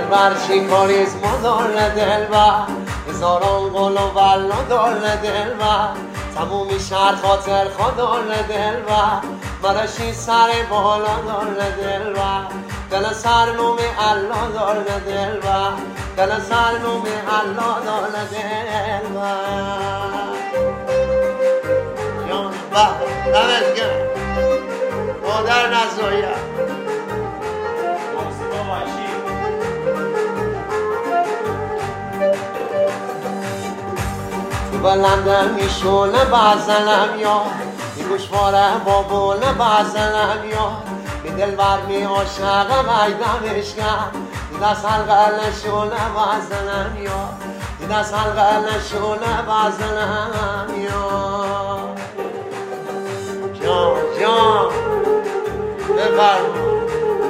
دلبر چی کاریز مدار دلبر هزاران گل و بلا دار دلبر تمومی شهر خاطر خدار دلبر مرشی سر بالا دار دلبر دل سر نوم الله دار دلبر دل سر نوم الله دار دلبر جان دمت گرم مادر نزایم بلنده میشونه بزنم یا می گوشواره بابونه بزنم یا می دلبر می عاشق بیدمش کن می دست حلقه نشونه بزنم یا می دست حلقه نشونه بزنم یا جان بفرما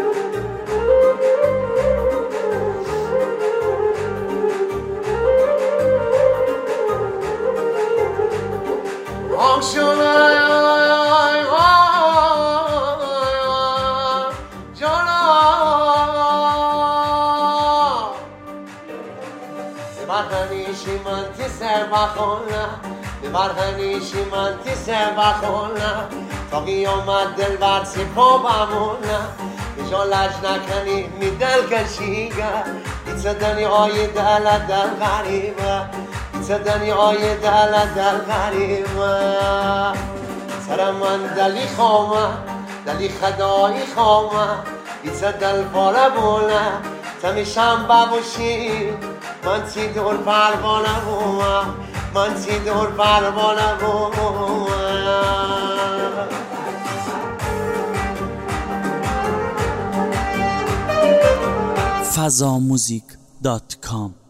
بمرهنیشی من تیسه بخونم بمرهنیشی من تیسه بخونم تا قیامت دل بر سپا بمونم بجا لج نکنی می دل کشیگه ایچه دنیای دل غریبه ایچه دنیای دل غریبه سر من دلی خوامه دلی خدایی خوامه ایچه دل پاره بونه تمیشم ببوشی من تی دور پروانه بومه من تی دور پروانه بومه fazamuzik.com